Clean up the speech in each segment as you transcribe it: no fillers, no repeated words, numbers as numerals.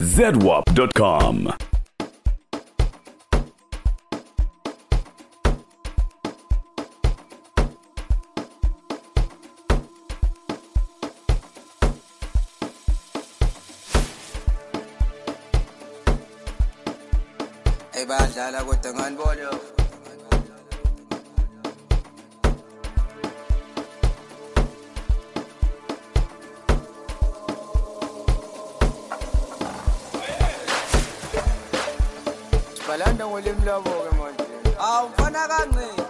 zwarp.com. Hey, badlala kodwa nganibona. Balanda ngolimi lwabo ke manje. Awufana kancane.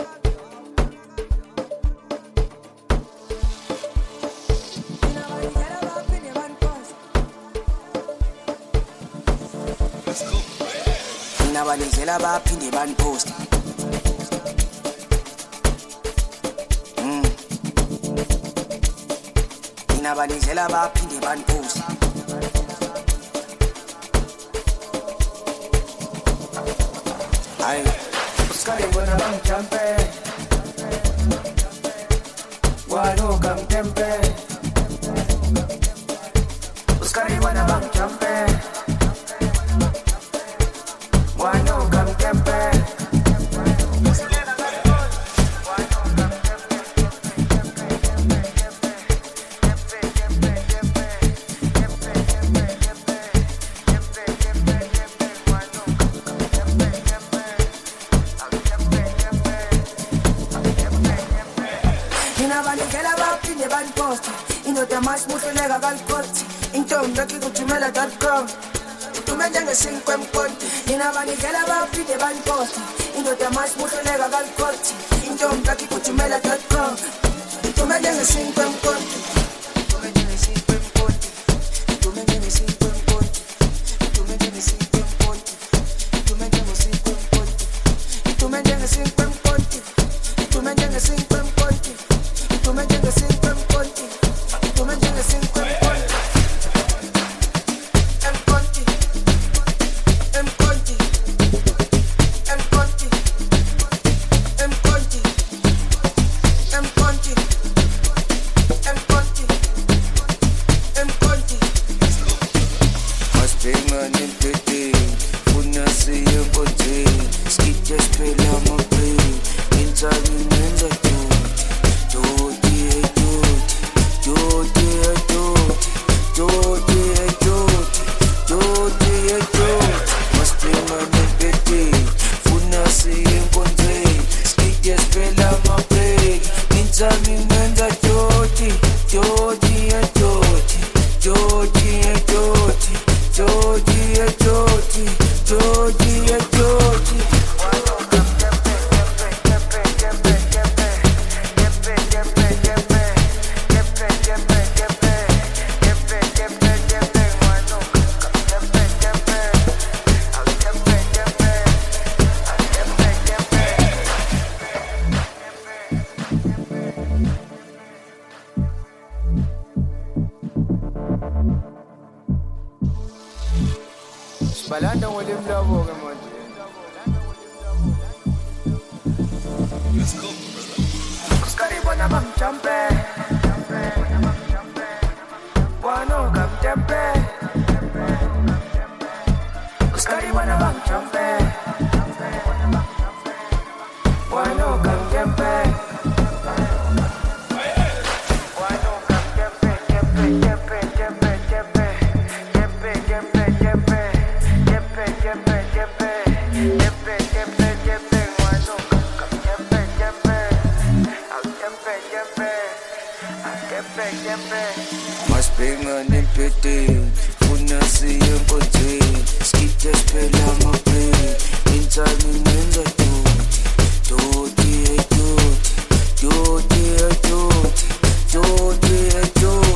Nabalenzela baphinde banipost. Nabalenzela baphinde banipost. Ay, uskali bona bang champe. Wano kam tempe. Uskali bona bang champe. Wano kam tempe. Ninabalekela baphinde baniposta. Indoda masimuhluleka kalikoti. Intombi ekikuthumela.com. Tumende ngesinko emkonti. Ninabalekela baphinde baniposta. Indoda masimuhluleka kalikoti. Intombi ekikuthumela.com. Tumende ngesinko emkonti. Tumende ngesinko emkonti. Tumende ngesinko emkonti. Tumende ngesinko emkonti. Tumende ngesinko emkonti. Tumende ngesinko emkonti. Tumende ngesinko emkonti. Tumende ngesinko emkonti. Tumende ngesinko emkonti. Emkonti. Emkonti. Emkonti. Emkonti. Emkonti. Emkonti. Emkonti. Maspenga nempete. Funasi emkonti. Skitja spela mabe. Insani nenza balanda ngolimi lwabo ke manje. Uskali bona bang champe. Wano kam tempe. Uskali bona bang champe. Wano kam tempe. Maspenga nempete. Funasi emkonti. Skitja spela mabe. Insani nenza Doti.